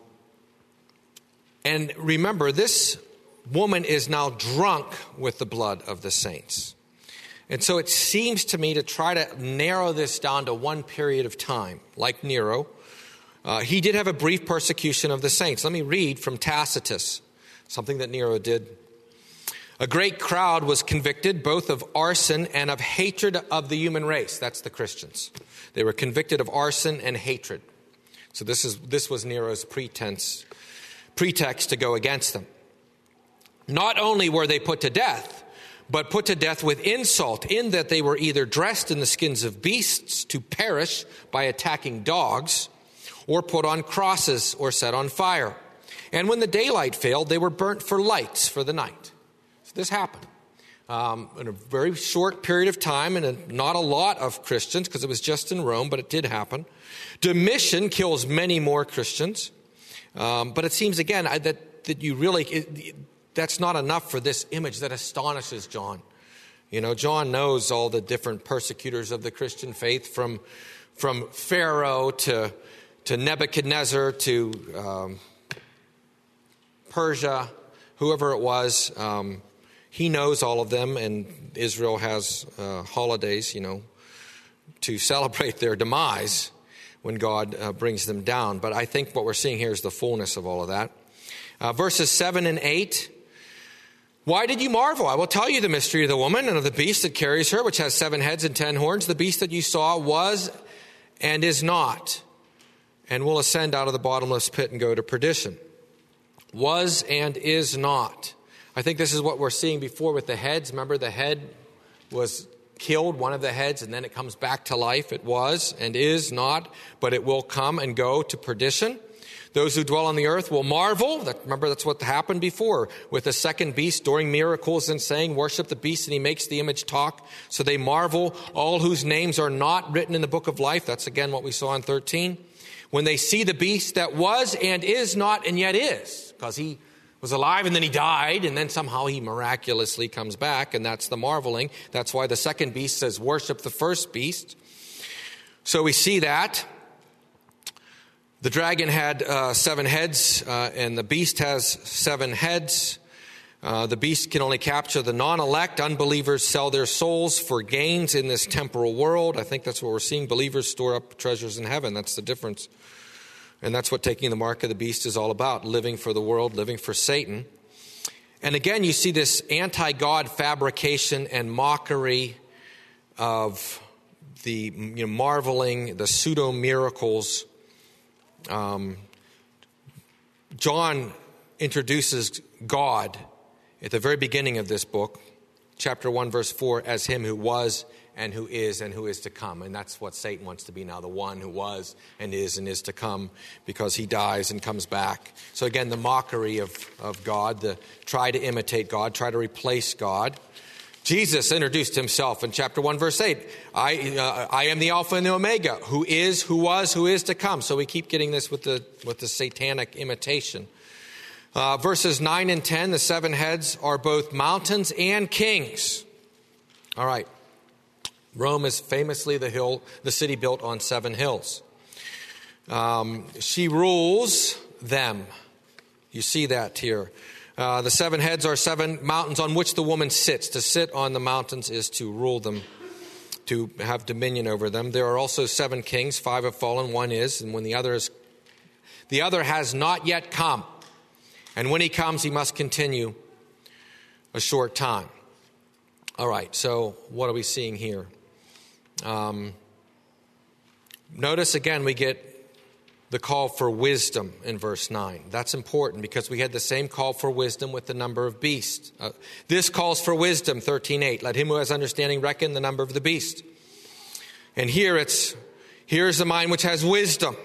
and remember, this woman is now drunk with the blood of the saints. And so it seems to me to try to narrow this down to one period of time, like Nero. Uh, he did have a brief persecution of the saints. Let me read from Tacitus, something that Nero did. A great crowd was convicted both of arson and of hatred of the human race. That's the Christians. They were convicted of arson and hatred. So this is this was Nero's pretense, pretext to go against them. Not only were they put to death, but put to death with insult, in that they were either dressed in the skins of beasts to perish by attacking dogs, or put on crosses or set on fire. And when the daylight failed, they were burnt for lights for the night. So this happened um, in a very short period of time, and a, not a lot of Christians, because it was just in Rome, but it did happen. Domitian kills many more Christians. Um, but it seems, again, that, that you really, it, that's not enough for this image that astonishes John. You know, John knows all the different persecutors of the Christian faith, from, from Pharaoh to... to Nebuchadnezzar, to um, Persia, whoever it was, um, he knows all of them, and Israel has uh, holidays, you know, to celebrate their demise when God uh, brings them down. But I think what we're seeing here is the fullness of all of that. Uh, verses seven and eight. Why did you marvel? I will tell you the mystery of the woman and of the beast that carries her, which has seven heads and ten horns. The beast that you saw was and is not, and will ascend out of the bottomless pit and go to perdition. Was and is not. I think this is what we're seeing before with the heads. Remember, the head was killed, one of the heads, and then it comes back to life. It was and is not, but it will come and go to perdition. Those who dwell on the earth will marvel. Remember, that's what happened before with the second beast doing miracles and saying, worship the beast, and he makes the image talk. So they marvel, all whose names are not written in the book of life. That's again what we saw in thirteen. When they see the beast that was and is not and yet is, because he was alive and then he died, and then somehow he miraculously comes back, and that's the marveling. That's why the second beast says, worship the first beast. So we see that. The dragon had uh, seven heads, uh, and the beast has seven heads. Uh, the beast can only capture the non-elect. Unbelievers sell their souls for gains in this temporal world. I think that's what we're seeing. Believers store up treasures in heaven. That's the difference. And that's what taking the mark of the beast is all about, living for the world, living for Satan. And again, you see this anti-God fabrication and mockery of the you know, marveling, the pseudo-miracles. Um, John introduces God at the very beginning of this book, chapter one, verse four, as him who was and who is and who is to come. And that's what Satan wants to be now, the one who was and is and is to come, because he dies and comes back. So again, the mockery of, of God, the try to imitate God, try to replace God. Jesus introduced himself in chapter one, verse eight. I, uh, I am the Alpha and the Omega, who is, who was, who is to come. So we keep getting this with the, with the satanic imitation. Uh, verses nine and ten, the seven heads are both mountains and kings. All right. Rome is famously the hill, the city built on seven hills. Um, she rules them. You see that here. Uh, the seven heads are seven mountains on which the woman sits. To sit on the mountains is to rule them, to have dominion over them. There are also seven kings. Five have fallen, one is, and when the other is, the other has not yet come. And when he comes, he must continue a short time. All right, so what are we seeing here? Um, notice again, we get the call for wisdom in verse nine. That's important because we had the same call for wisdom with the number of beasts. Uh, this calls for wisdom, thirteen eight. Let him who has understanding reckon the number of the beast. And here it's, here's the mind which has wisdom.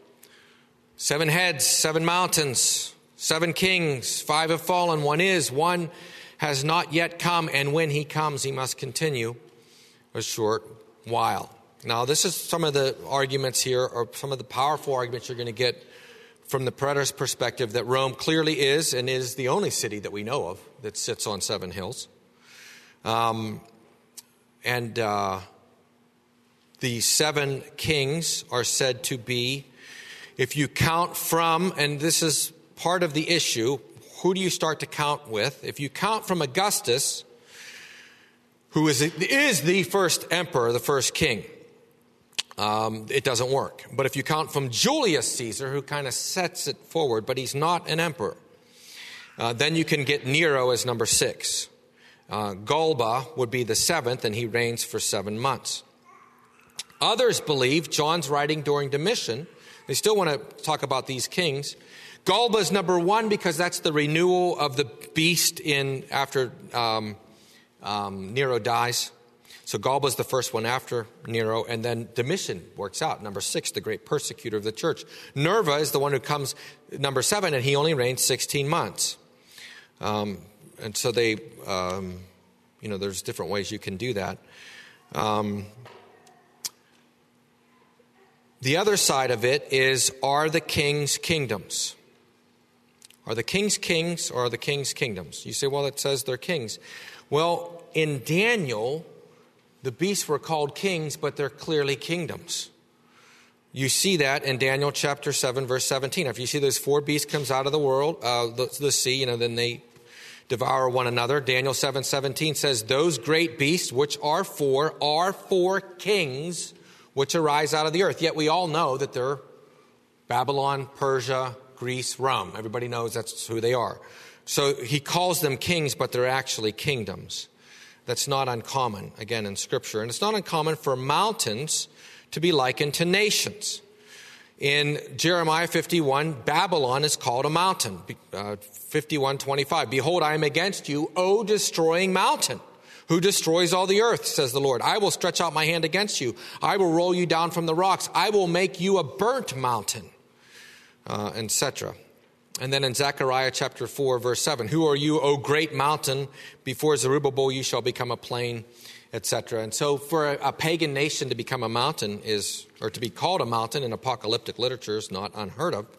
Seven heads, seven mountains, seven kings, five have fallen, one is, one has not yet come, and when he comes, he must continue a short while. Now, this is some of the arguments here, or some of the powerful arguments you're going to get from the preterist perspective, that Rome clearly is and is the only city that we know of that sits on seven hills. Um, and uh, the seven kings are said to be, if you count from, and this is part of the issue, who do you start to count with? If you count from Augustus, who is, is the first emperor, the first king, Um, it doesn't work. But if you count from Julius Caesar, who kind of sets it forward, but he's not an emperor, uh, then you can get Nero as number six. Uh, Galba would be the seventh, and he reigns for seven months. Others believe John's writing during Domitian. They still want to talk about these kings. Galba is number one because that's the renewal of the beast in after um, um, Nero dies. So Galba is the first one after Nero, and then Domitian works out, number six, the great persecutor of the church. Nerva is the one who comes number seven, and he only reigns sixteen months. Um, and so they, um, you know, there's different ways you can do that. Um, the other side of it is, are the kings kingdoms? Are the kings kings, or are the kings kingdoms? You say, well, it says they're kings. Well, in Daniel, the beasts were called kings, but they're clearly kingdoms. You see that in Daniel chapter seven, verse seventeen. If you see those four beasts comes out of the world, uh, the, the sea, you know, then they devour one another. Daniel seven seventeen says, those great beasts, which are four, are four kings which arise out of the earth. Yet we all know that they're Babylon, Persia, Greece, Rome. Everybody knows that's who they are. So he calls them kings, but they're actually kingdoms. That's not uncommon, again, in Scripture. And it's not uncommon for mountains to be likened to nations. In Jeremiah fifty-one, Babylon is called a mountain. Uh, fifty-one twenty-five, behold, I am against you, O destroying mountain, who destroys all the earth, says the Lord. I will stretch out my hand against you. I will roll you down from the rocks. I will make you a burnt mountain, uh, et cetera. And then in Zechariah chapter four, verse seven, who are you, O great mountain? Before Zerubbabel you shall become a plain, et cetera. And so for a, a pagan nation to become a mountain is, or to be called a mountain in apocalyptic literature is not unheard of.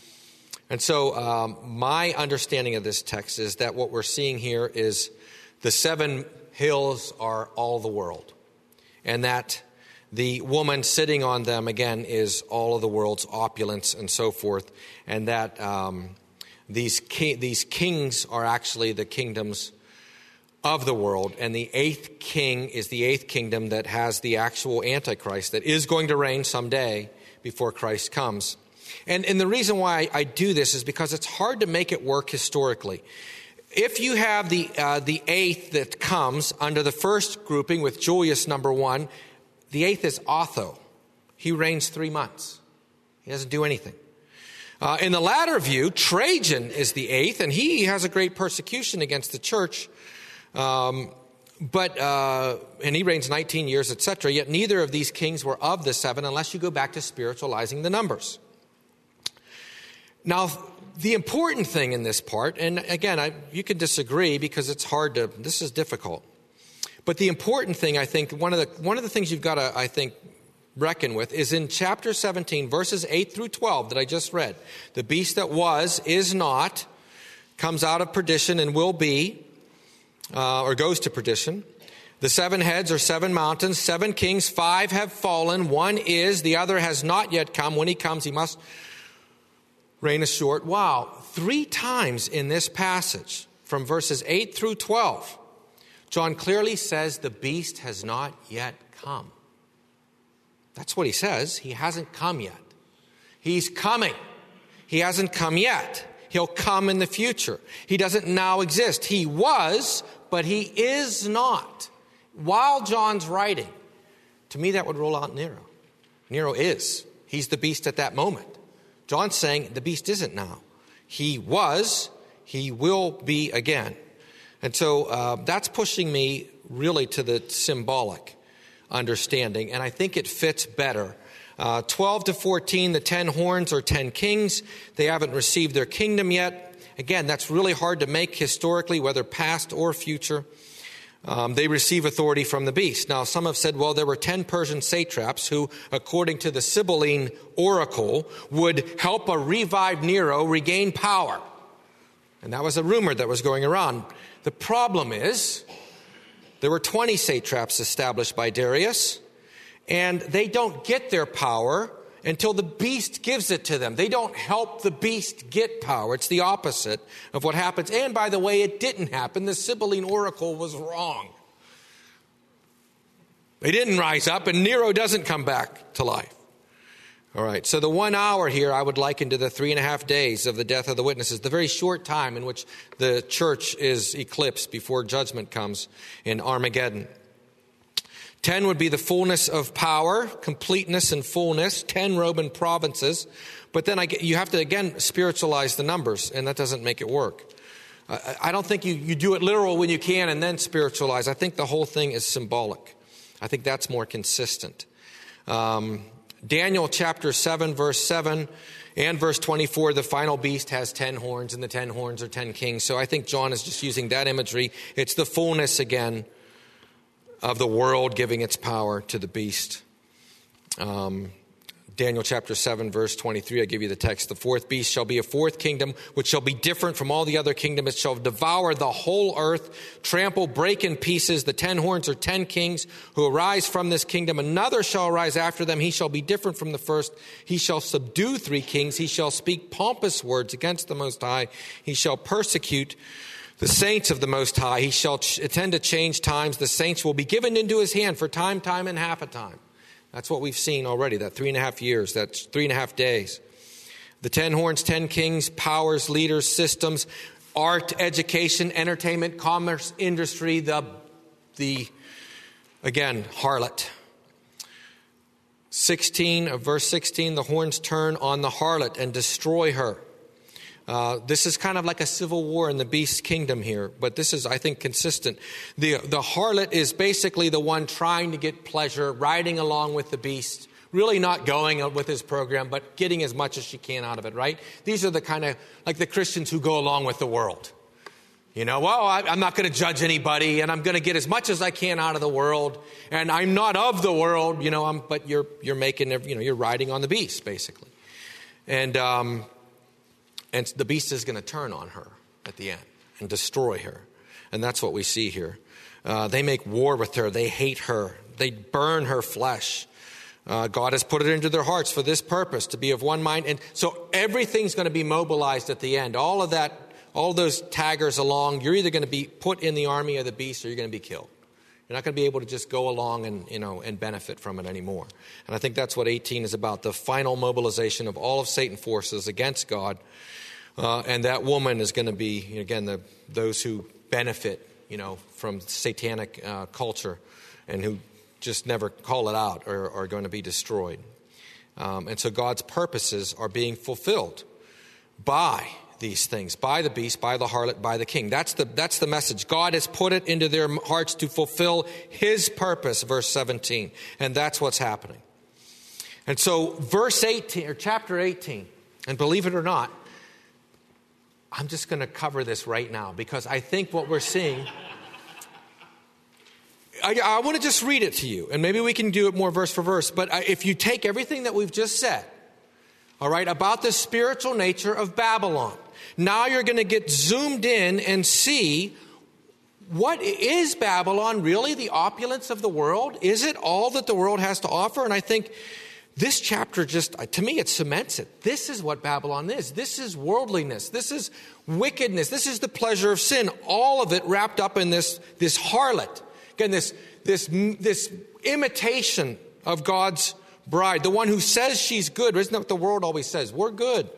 And so um, my understanding of this text is that what we're seeing here is the seven hills are all the world. And that the woman sitting on them, again, is all of the world's opulence and so forth. And that um, these ki- these kings are actually the kingdoms of the world. And the eighth king is the eighth kingdom that has the actual Antichrist that is going to reign someday before Christ comes. And, and the reason why I do this is because it's hard to make it work historically. If you have the uh, the eighth that comes under the first grouping with Julius number one, the eighth is Otho. He reigns three months. He doesn't do anything. Uh, in the latter view, Trajan is the eighth, and he has a great persecution against the church. Um, but uh, and he reigns nineteen years, et cetera. Yet neither of these kings were of the seven, unless you go back to spiritualizing the numbers. Now, the important thing in this part, and again, I, you can disagree because it's hard to. This is difficult. But the important thing, I think, one of the one of the things you've got to, I think, reckon with is in chapter seventeen, verses eight through twelve that I just read. The beast that was, is not, comes out of perdition and will be, uh, or goes to perdition. The seven heads are seven mountains, seven kings, five have fallen, one is, the other has not yet come. When he comes, he must reign a short while. Three times in this passage, from verses eight through twelve, John clearly says the beast has not yet come. That's what he says. He hasn't come yet. He's coming. He hasn't come yet. He'll come in the future. He doesn't now exist. He was, but he is not. While John's writing, to me that would rule out Nero. Nero is. He's the beast at that moment. John's saying the beast isn't now. He was, he will be again. And so uh, that's pushing me really to the symbolic understanding, and I think it fits better. Uh, twelve to fourteen, the ten horns are ten kings. They haven't received their kingdom yet. Again, that's really hard to make historically, whether past or future. Um, they receive authority from the beast. Now, some have said, well, there were ten Persian satraps who, according to the Sibylline oracle, would help a revived Nero regain power. And that was a rumor that was going around. The problem is, there were twenty satraps established by Darius, and they don't get their power until the beast gives it to them. They don't help the beast get power. It's the opposite of what happens. And by the way, it didn't happen. The Sibylline oracle was wrong. They didn't rise up, and Nero doesn't come back to life. All right, so the one hour here I would liken to the three and a half days of the death of the witnesses, the very short time in which the church is eclipsed before judgment comes in Armageddon. Ten would be the fullness of power, completeness and fullness, ten Roman provinces. But then I get, you have to, again, spiritualize the numbers, and that doesn't make it work. I, I don't think you, you do it literal when you can and then spiritualize. I think the whole thing is symbolic. I think that's more consistent. Um... Daniel chapter seven, verse seven and verse twenty-four, the final beast has ten horns, and the ten horns are ten kings. So I think John is just using that imagery. It's the fullness again of the world giving its power to the beast. Um, Daniel chapter seven, verse twenty-three, I give you the text. The fourth beast shall be a fourth kingdom, which shall be different from all the other kingdoms. It shall devour the whole earth, trample, break in pieces. The ten horns are ten kings who arise from this kingdom. Another shall arise after them. He shall be different from the first. He shall subdue three kings. He shall speak pompous words against the Most High. He shall persecute the saints of the Most High. He shall ch- attend to change times. The saints will be given into his hand for time, time, and half a time. That's what we've seen already, that three and a half years, that's three and a half days. The ten horns, ten kings, powers, leaders, systems, art, education, entertainment, commerce, industry, the, the again, harlot. sixteen of verse sixteen, the horns turn on the harlot and destroy her. Uh, this is kind of like a civil war in the beast kingdom here, but this is, I think, consistent. The, the harlot is basically the one trying to get pleasure, riding along with the beast, really not going with his program, but getting as much as she can out of it, right? These are the kind of, like the Christians who go along with the world. You know, well, I, I'm not going to judge anybody, and I'm going to get as much as I can out of the world, and I'm not of the world, you know, I'm, but you're you're making, you know, you're riding on the beast, basically. And, um... And the beast is going to turn on her at the end and destroy her. And that's what we see here. Uh, they make war with her. They hate her. They burn her flesh. Uh, God has put it into their hearts for this purpose, to be of one mind. And so everything's going to be mobilized at the end. All of that, all those taggers along, you're either going to be put in the army of the beast or you're going to be killed. You're not going to be able to just go along and, you know, and benefit from it anymore. And I think that's what eighteen is about, the final mobilization of all of Satan's forces against God. Uh, and that woman is going to be, again, the, those who benefit, you know, from satanic uh, culture and who just never call it out are, are going to be destroyed. Um, and so God's purposes are being fulfilled by these things, by the beast, by the harlot, by the king. That's the that's the message. God has put it into their hearts to fulfill his purpose, verse seventeen. And that's what's happening. And so verse eighteen, or chapter eighteen, and believe it or not, I'm just going to cover this right now because I think what we're seeing, I, I want to just read it to you, and maybe we can do it more verse for verse. But if you take everything that we've just said, all right, about the spiritual nature of Babylon, now you're going to get zoomed in and see, what is Babylon really? The opulence of the world? Is it all that the world has to offer? And I think this chapter just, to me, it cements it. This is what Babylon is. This is worldliness. This is wickedness. This is the pleasure of sin. All of it wrapped up in this, this harlot. Again, this, this, this imitation of God's bride. The one who says she's good. Isn't that what the world always says? We're good.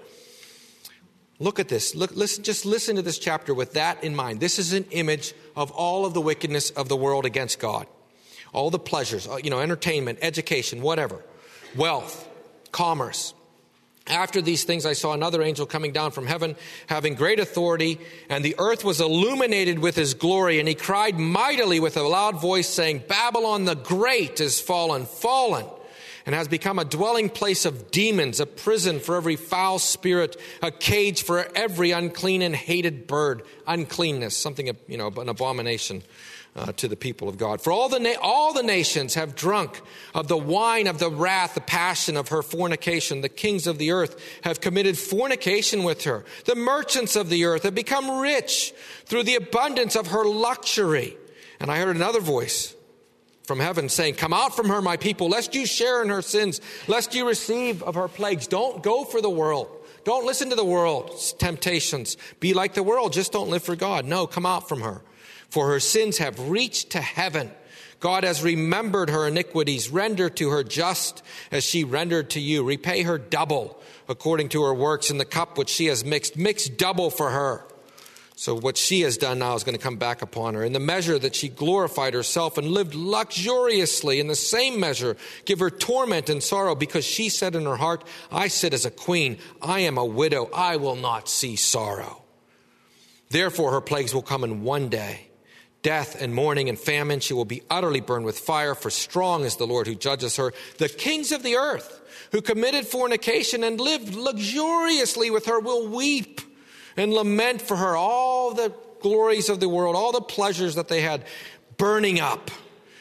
Look at this. Look, listen, just listen to this chapter with that in mind. This is an image of all of the wickedness of the world against God. All the pleasures, you know, entertainment, education, whatever. Wealth, commerce. After these things, I saw another angel coming down from heaven, having great authority, and the earth was illuminated with his glory. And he cried mightily with a loud voice, saying, Babylon the Great is fallen, fallen, and has become a dwelling place of demons, a prison for every foul spirit, a cage for every unclean and hated bird. Uncleanness, something, you know, an abomination Uh, to the people of God. For all the na- all the nations have drunk of the wine of the wrath, the passion of her fornication. The kings of the earth have committed fornication with her. The merchants of the earth have become rich through the abundance of her luxury. And I heard another voice from heaven saying, Come out from her, my people, lest you share in her sins, lest you receive of her plagues. Don't go for the world. Don't listen to the world's temptations. Be like the world. Just don't live for God. No, come out from her. For her sins have reached to heaven. God has remembered her iniquities. Render to her just as she rendered to you. Repay her double according to her works. In the cup which she has mixed, mix double for her. So what she has done now is going to come back upon her. In the measure that she glorified herself and lived luxuriously, in the same measure, give her torment and sorrow, because she said in her heart, I sit as a queen. I am a widow. I will not see sorrow. Therefore her plagues will come in one day. Death and mourning and famine. She will be utterly burned with fire, for strong is the Lord who judges her. The kings of the earth who committed fornication and lived luxuriously with her will weep and lament for her. All the glories of the world, all the pleasures that they had, burning up.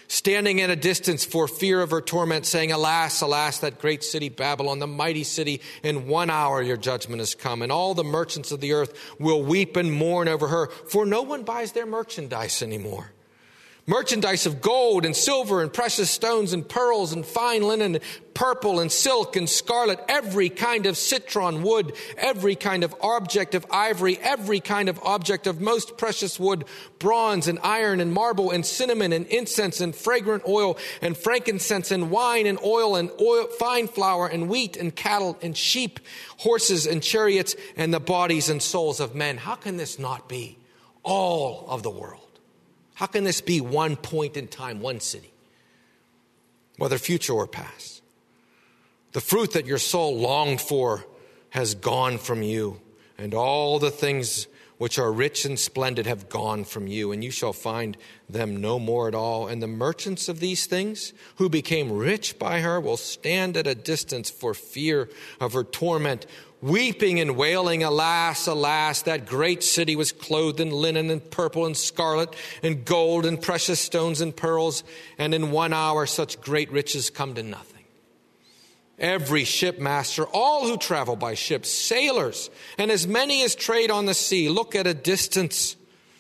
standing at a distance for fear of her torment, saying, alas, alas, that great city Babylon, the mighty city, in one hour your judgment has come, and all the merchants of the earth will weep and mourn over her, for no one buys their merchandise anymore. Merchandise of gold and silver and precious stones and pearls and fine linen, purple and silk and scarlet, every kind of citron wood, every kind of object of ivory, every kind of object of most precious wood, bronze and iron and marble and cinnamon and incense and fragrant oil and frankincense and wine and oil and oil, fine flour and wheat and cattle and sheep, horses and chariots and the bodies and souls of men. How can this not be all of the world? How can this be one point in time, one city, whether future or past? The fruit that your soul longed for has gone from you, and all the things which are rich and splendid have gone from you, and you shall find them no more at all. And the merchants of these things, who became rich by her, will stand at a distance for fear of her torment, weeping and wailing, alas, alas, that great city was clothed in linen and purple and scarlet and gold and precious stones and pearls, and in one hour such great riches come to nothing. Every shipmaster, all who travel by ship, sailors, and as many as trade on the sea, look at a distance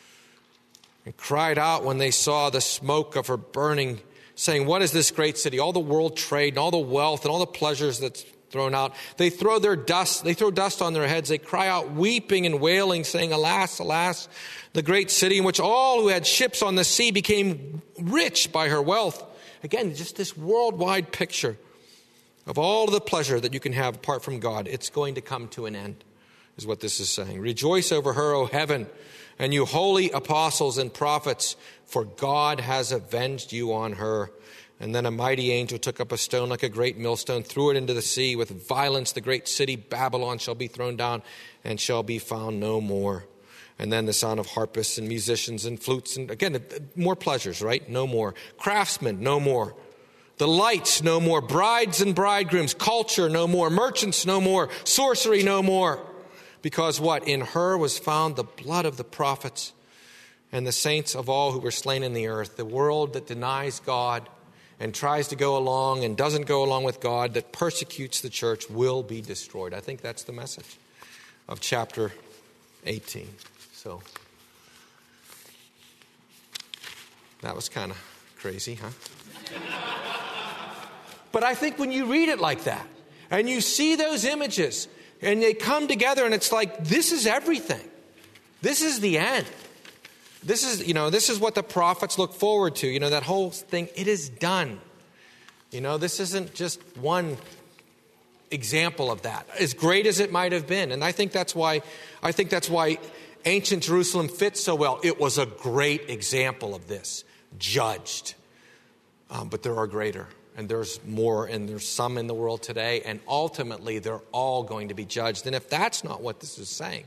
and cried out when they saw the smoke of her burning, saying, what is this great city? All the world trade and all the wealth and all the pleasures that's thrown out. They throw their dust, they throw dust on their heads. They cry out, weeping and wailing, saying, alas, alas, the great city in which all who had ships on the sea became rich by her wealth. Again, just this worldwide picture of all of the pleasure that you can have apart from God. It's going to come to an end, is what this is saying. Rejoice over her, O heaven, and you holy apostles and prophets, for God has avenged you on her. And then a mighty angel took up a stone like a great millstone, threw it into the sea. With violence the great city Babylon shall be thrown down and shall be found no more. And then the sound of harpists and musicians and flutes. And again, more pleasures, right? No more. Craftsmen, no more. The lights, no more. Brides and bridegrooms. Culture, no more. Merchants, no more. Sorcery, no more. Because what? In her was found the blood of the prophets and the saints of all who were slain in the earth. The world that denies God and tries to go along and doesn't go along with God, that persecutes the church, will be destroyed. I think that's the message of chapter eighteen. So that was kind of crazy, huh? But I think when you read it like that, and you see those images, and they come together, and it's like, this is everything. This is the end. This is, you know, this is what the prophets look forward to. You know, that whole thing, it is done. You know, this isn't just one example of that, as great as it might have been. And I think that's why, I think that's why ancient Jerusalem fits so well. It was a great example of this, judged. Um, but there are greater, and there's more, and there's some in the world today, and ultimately they're all going to be judged. And if that's not what this is saying,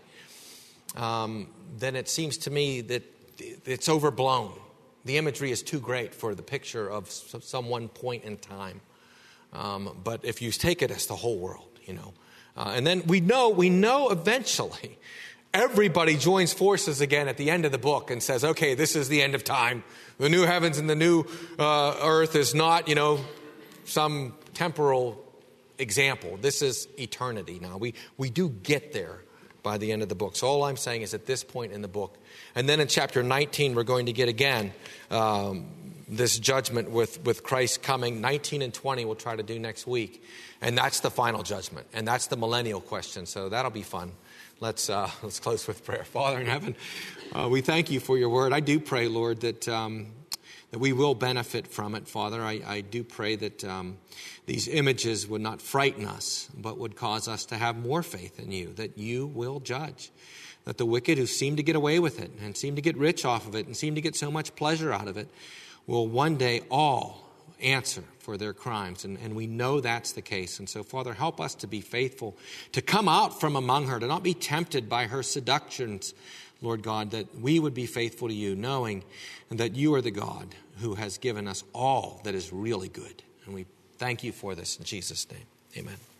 um, then it seems to me that it's overblown. The imagery is too great for the picture of some one point in time. Um, but if you take it as the whole world, you know, uh, and then we know, we know eventually everybody joins forces again at the end of the book and says, okay, this is the end of time. The new heavens and the new uh, earth is not, you know, some temporal example. This is eternity now. We, we do get there by the end of the book. So all I'm saying is at this point in the book, and then in chapter nineteen, we're going to get again um, this judgment with, with Christ coming. nineteen and twenty we'll try to do next week. And that's the final judgment. And that's the millennial question. So that'll be fun. Let's uh, let's close with prayer. Father in heaven, uh, we thank you for your word. I do pray, Lord, that um, that we will benefit from it, Father. I, I do pray that um, these images would not frighten us, but would cause us to have more faith in you, that you will judge, that the wicked who seem to get away with it and seem to get rich off of it and seem to get so much pleasure out of it will one day all answer for their crimes. And, and we know that's the case. And so, Father, help us to be faithful, to come out from among her, to not be tempted by her seductions, Lord God, that we would be faithful to you, knowing that you are the God who has given us all that is really good. And we thank you for this in Jesus' name. Amen.